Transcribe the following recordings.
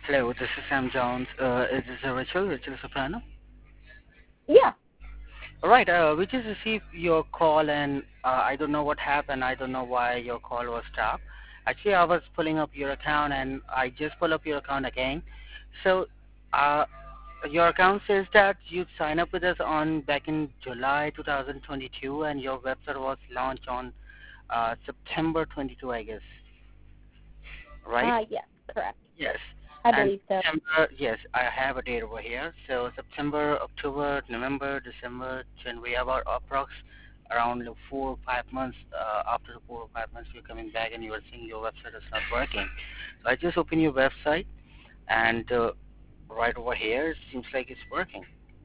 Hello, this is Sam Jones. Is this Rachel Soprano? Yeah. All right, we just received your call, and I don't know what happened. I don't know why your call was stopped. Actually, I was pulling up your account, and I just pull up your account again. So, uh, your account says that you signed up with us on back in July 2022, and your website was launched on September 22, I guess, right? Yes, correct. Yes. I And believe so. September, yes, I have a date over here. So September, October, November, December, January, about approx around 4 or 5 months. After the 4 or 5 months, you're coming back and you are seeing your website is not working. So I just open your website and right over here, it seems like it's working.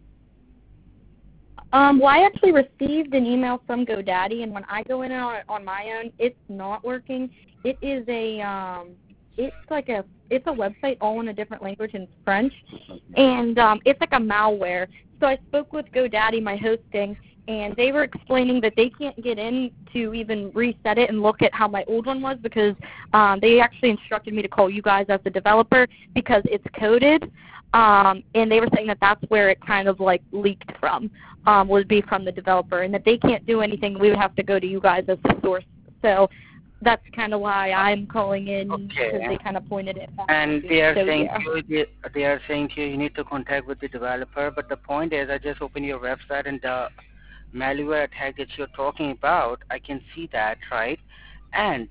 Well, I actually received an email from GoDaddy, and when I go in on my own, it's not working. It is it's a website all in a different language in French, and it's like a malware. So I spoke with GoDaddy, my hosting, and they were explaining that they can't get in to even reset it and look at how my old one was because they actually instructed me to call you guys as the developer because it's coded, and they were saying that that's where it kind of like leaked from, would be from the developer, and that they can't do anything. We would have to go to you guys as the source. So that's kind of why I'm calling in because Okay. they kind of pointed it back And to they me. are So saying yeah. to you, they are saying to you, you need to contact with the developer. But the point is, I just open your website and the malware attack that you're talking about, I can see that, right? And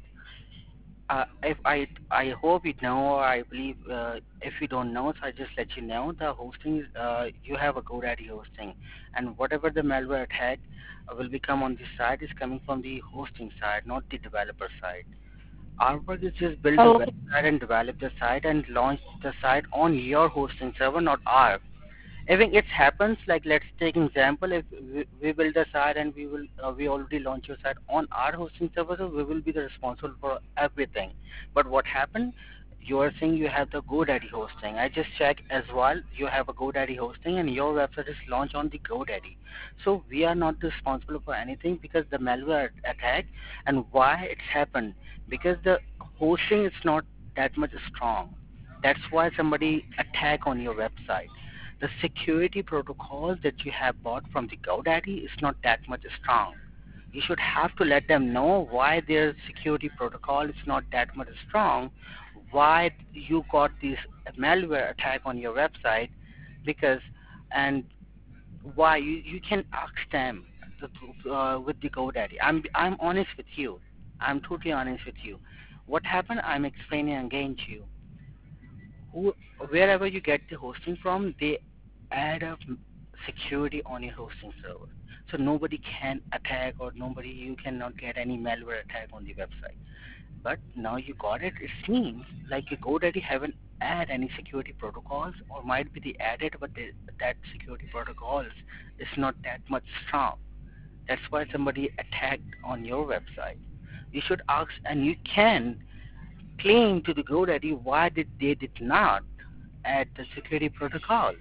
if I hope you know, or I believe if you don't know, so I just let you know the hosting is you have a GoDaddy hosting, and whatever the malware attack will become on this side is coming from the hosting side, not the developer side. Our work is just build the Oh, website and develop the site and launch the site on your hosting server, not ours. If it happens, like let's take an example, if we build a site and we already launch your site on our hosting server, so we will be the responsible for everything. But what happened? You are saying you have the GoDaddy hosting. I just checked as well. You have a GoDaddy hosting, and your website is launched on the GoDaddy. So we are not responsible for anything because the malware attack and why it's happened because the hosting is not that much strong. That's why somebody attack on your website. The security protocols that you have bought from the GoDaddy is not that much strong. You should have to let them know why their security protocol is not that much strong, why you got this malware attack on your website, because and why you can ask them with the GoDaddy. I'm honest with you. I'm totally honest with you. What happened? I'm explaining again to you who, wherever you get the hosting from, they add up security on your hosting server. So nobody can attack or nobody, you cannot get any malware attack on the website. But now you got it, it seems like you GoDaddy haven't add any security protocols or might be the added, but that security protocols is not that much strong. That's why somebody attacked on your website. You should ask, and you can claim to the GoDaddy why did not add the security protocol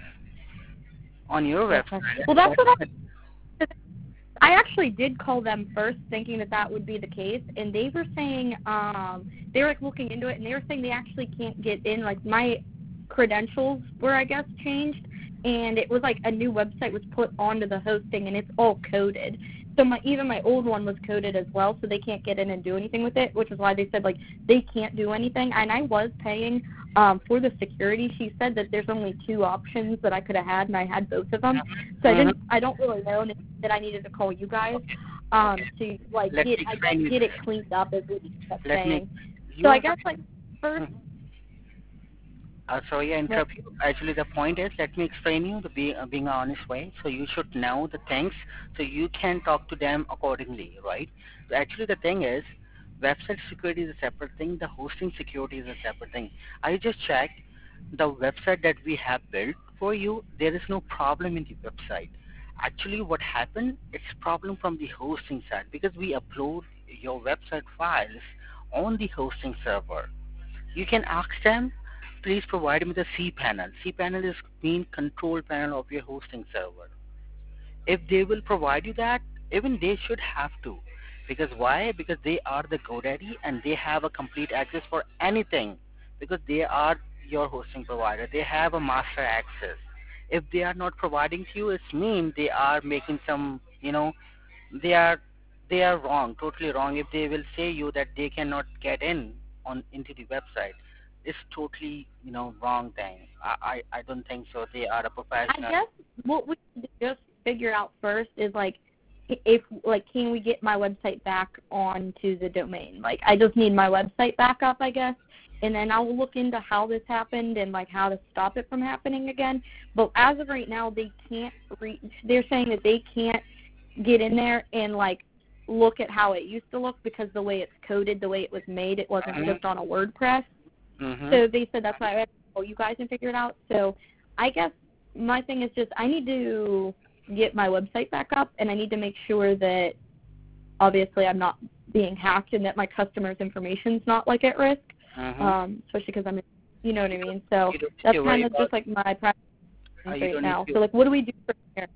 on your okay. website. Well, that's what I actually did call them first, thinking that that would be the case, and they were saying they were like looking into it, and they were saying they actually can't get in. Like my credentials were, I guess, changed, and it was like a new website was put onto the hosting, and it's all coded. So even my old one was coded as well, so they can't get in and do anything with it, which is why they said like they can't do anything. And I was paying for the security. She said that there's only two options that I could have had, and I had both of them. So Mhm. I don't really know that I needed to call you guys Okay. Okay. to like Let me I guess explain you get it this. cleaned up as we kept Let me. saying. So You I are. guess like first, Mhm. Sorry, I well, interrupt you. Actually, the point is, let me explain you the being an honest way. So you should know the things, so you can talk to them accordingly, right? So actually, the thing is, website security is a separate thing. The hosting security is a separate thing. I just checked the website that we have built for you. There is no problem in the website. Actually, what happened? It's problem from the hosting side because we upload your website files on the hosting server. You can ask them, please provide me the cPanel. cPanel is main control panel of your hosting server. If they will provide you that, even they should have to. Because why? Because they are the GoDaddy and they have a complete access for anything. Because they are your hosting provider. They have a master access. If they are not providing to you, it means they are making some, they are they are wrong, totally wrong. If they will say you that they cannot get in on into the website, it's totally wrong thing. I don't think so. They are a I professional. guess what we need to just figure out first is like if like can we get my website back onto the domain? Like I just need my website back up, I guess, and then I'll look into how this happened and like how to stop it from happening again. But as of right now, they can't reach. They're saying that they can't get in there and like look at how it used to look because the way it's coded, the way it was made, it wasn't Mhm. just on a WordPress. Mhm. So they said that's why I had to call you guys and figure it out. So I guess my thing is just I need to get my website back up, and I need to make sure that obviously I'm not being hacked and that my customers' information's not like at risk, Mhm. especially because I'm, you know what I mean. So You don't need that's to worry kind of about. just like my practice You right don't need now. to. So like, what do we do from here?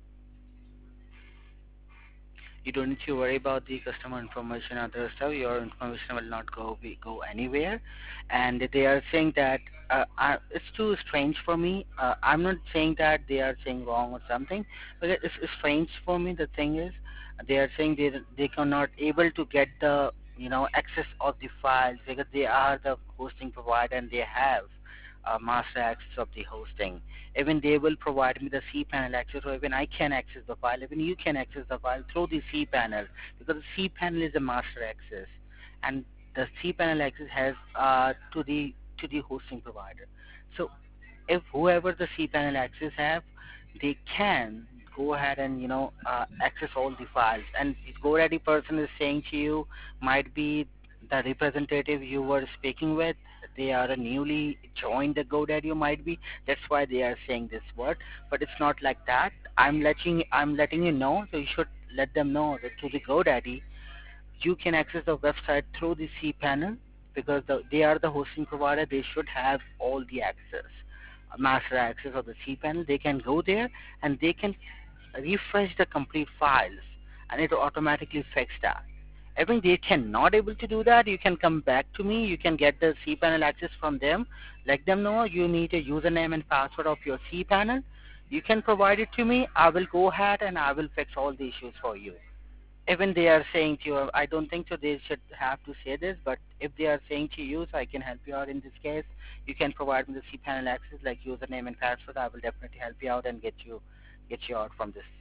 You don't need to worry about the customer information or other stuff. Your information will not go anywhere. And they are saying that it's too strange for me. I'm not saying that they are saying wrong or something, but it's strange for me. The thing is, they are saying they cannot able to get the access of the files because they are the hosting provider and they have master access of the hosting. Even they will provide me the cPanel access, or even I can access the file. Even you can access the file through the cPanel because the cPanel is a master access, and the cPanel access has to the hosting provider. So if whoever the cPanel access have, they can go ahead and access all the files. And the GoDaddy person is saying to you might be the representative you were speaking with. They are a newly joined the GoDaddy, you might be. That's why they are saying this word. But it's not like that. I'm letting you know. So you should let them know that to the GoDaddy you can access the website through the cPanel because they are the hosting provider. They should have all the access, master access of the cPanel. They can go there and they can refresh the complete files, and it will automatically fix that. I think they cannot able to do that. You can come back to me. You can get the cPanel access from them. Let them know you need a username and password of your cPanel. You can provide it to me. I will go ahead and I will fix all the issues for you. Even they are saying to you, I don't think so they should have to say this, but if they are saying to you, so I can help you out in this case, you can provide me the cPanel access like username and password. I will definitely help you out and get you out from this.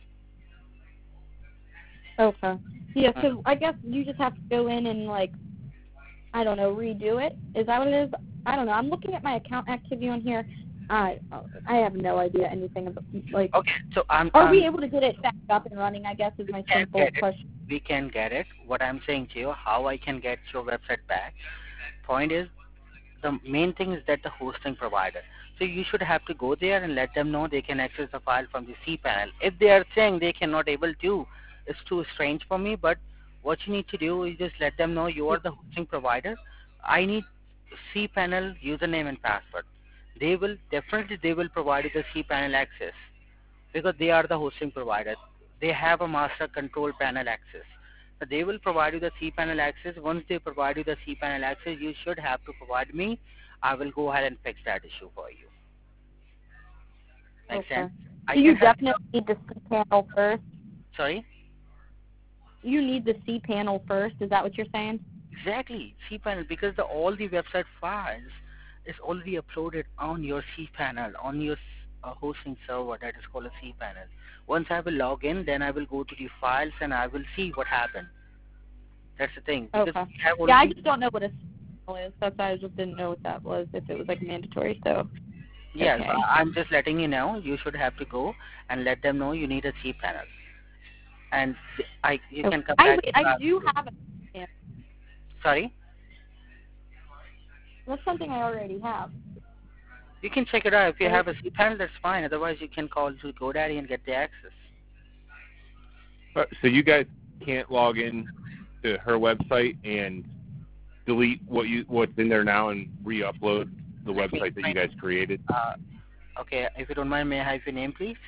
Okay. Yeah. Mhm. So I guess you just have to go in and like I don't know redo it. Is that what it is? I don't know. I'm looking at my account activity on here. I have no idea anything about like. Okay, so Are we able to get it back up and running? I guess is we my can simple get it. question. We can get it. What I'm saying to you, how I can get your website back. Point is, the main thing is that the hosting provider. So you should have to go there and let them know they can access the file from the cPanel. If they are saying they cannot able to, it's too strange for me. But what you need to do is just let them know you are the hosting provider. I need cPanel username and password. They will provide you the cPanel access because they are the hosting provider. They have a master control panel access. So they will provide you the cPanel access. Once they provide you the cPanel access, you should have to provide me. I will go ahead and fix that issue for you. Make Okay. sense? I So can you help you definitely out. need the C panel first. Sorry? You need the C panel first. Is that what you're saying? Exactly, cPanel, because all the website files is already uploaded on your cPanel, on your hosting server that is called a cPanel. Once I will log in, then I will go to the files and I will see what happened. That's the thing, because Okay. we have Yeah, I already. just don't know what a C panel is. That's why I just didn't know what that was. If it was like mandatory. So Yes, okay. I'm just letting you know. You should have to go and let them know you need a cPanel, and you Okay. can come back. I do have a C panel. Sorry, That's something I already have. you can check it out. If you Right? have a cPanel, that's fine. Otherwise, you can call to GoDaddy and get the access. So you guys can't log in to her website and delete what's in there now and re-upload the Let me website that you explain. guys created? Okay, if you don't mind, may I have your name, please?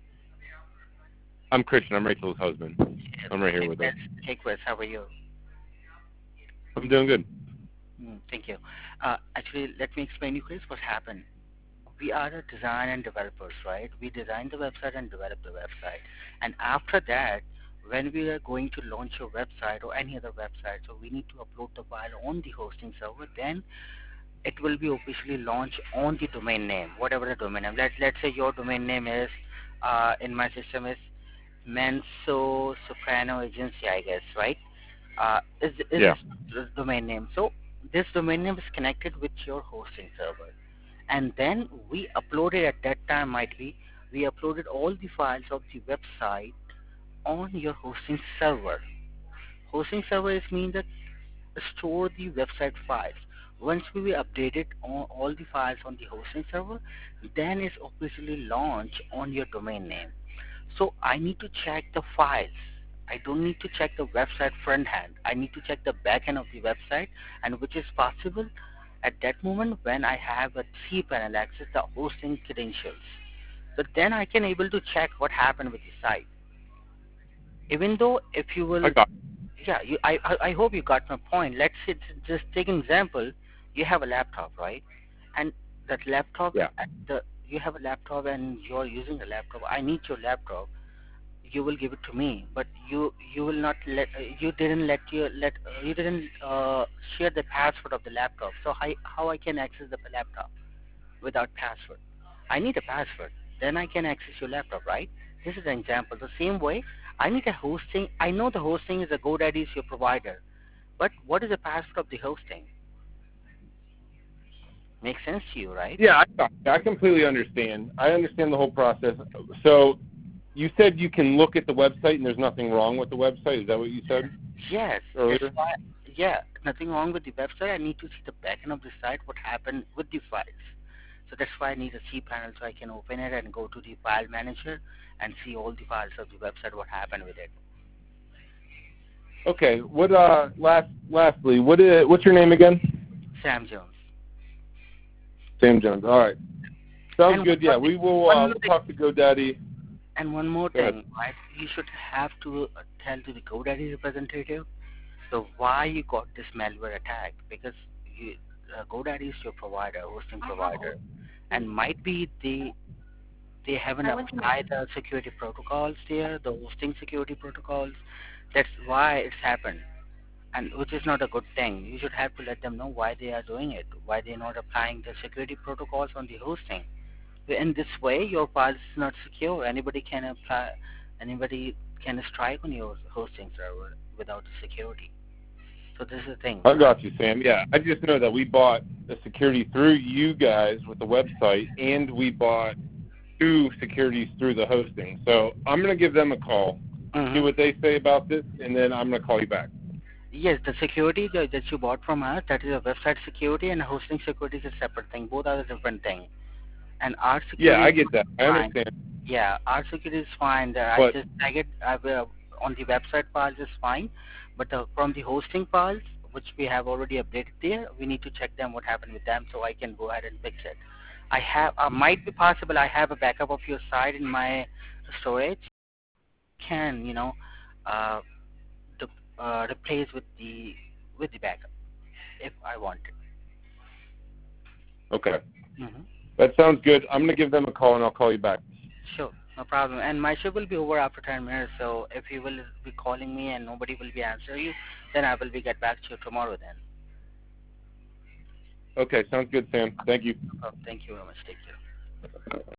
I'm Christian. I'm Rachel's husband. I'm right here Hey, with Chris. her. Hey, Chris, how are you? I'm doing good. Thank you. Actually, let me explain you, Chris, what happened. We are the design and developers, right? We design the website and develop the website. And after that, when we are going to launch your website or any other website, so we need to upload the file on the hosting server. Then it will be officially launched on the domain name, whatever the domain name. Let's say your domain name is, in my system is Menso Soprano Agency, I guess, right? Is Yeah. this domain name. So this domain name is connected with your hosting server. And then we uploaded at that time might be, we uploaded all the files of the website on your hosting server. Hosting server is mean that store the website files. Once we updated all the files on the hosting server, then it's officially launched on your domain name. So I need to check the files. I don't need to check the website front end. I need to check the back end of the website, and which is possible at that moment when I have a cPanel access the hosting credentials. So then I can able to check what happened with the site. Even though if you I will, got yeah, I hope you got my point. Let's say, just take an example. You have a laptop, right? And that laptop, Yeah. you have a laptop and you're using a laptop. I need your laptop. You will give it to me, but you will not let you didn't share the password of the laptop. So how I can access the laptop without password? I need a password. Then I can access your laptop, right? This is an example. The same way, I need a hosting. I know the hosting is a GoDaddy is your provider, but what is the password of the hosting? Makes sense to you, right? Yeah, I completely understand. I understand the whole process. So you said you can look at the website and there's nothing wrong with the website. Is that what you said Yes. earlier? That's why, yeah, nothing wrong with the website. I need to see the backend of the site, what happened with the files. So that's why I need a cPanel so I can open it and go to the file manager and see all the files of the website, what happened with it. Okay. What? Lastly, what's your name again? Sam Jones. Sam Jones. All right. Sounds And good. Yeah, we will. one We'll more thing, talk to GoDaddy. and one more Go ahead. thing, right? You should have to tell to the GoDaddy representative so why you got this malware attack, because GoDaddy is your provider, hosting provider, and might be they haven't applied the security protocols there, the hosting security protocols. That's why it's happened, and which is not a good thing. You should have to let them know why they are doing it, why they're not applying the security protocols on the hosting. In this way, your file is not secure. Anybody can strike on your hosting server without the security. So this is the thing. I got you, Sam. Yeah, I just know that we bought the security through you guys with the website, and we bought two securities through the hosting. So I'm going to give them a call, see what they say about this, and then I'm going to call you back. Yes, the security that you bought from us, that is a website security, and hosting security is a separate thing. Both are a different thing. And our security Yeah, I is get that. I fine. understand. Yeah, our security is fine. But On the website files is fine, but from the hosting files, which we have already updated there, we need to check them what happened with them so I can go ahead and fix it. I have might be possible I have a backup of your site in my storage. Can uh, replace with the backup if I want okay, it. that sounds good. I'm going to give them a call, and I'll call you back. Sure, no problem. And my shift will be over after 10 minutes, so if you will be calling me and nobody will be answering you, then I will be get back to you tomorrow then. Okay, sounds good, Sam. Thank you. No problem. Thank you very much. Take care.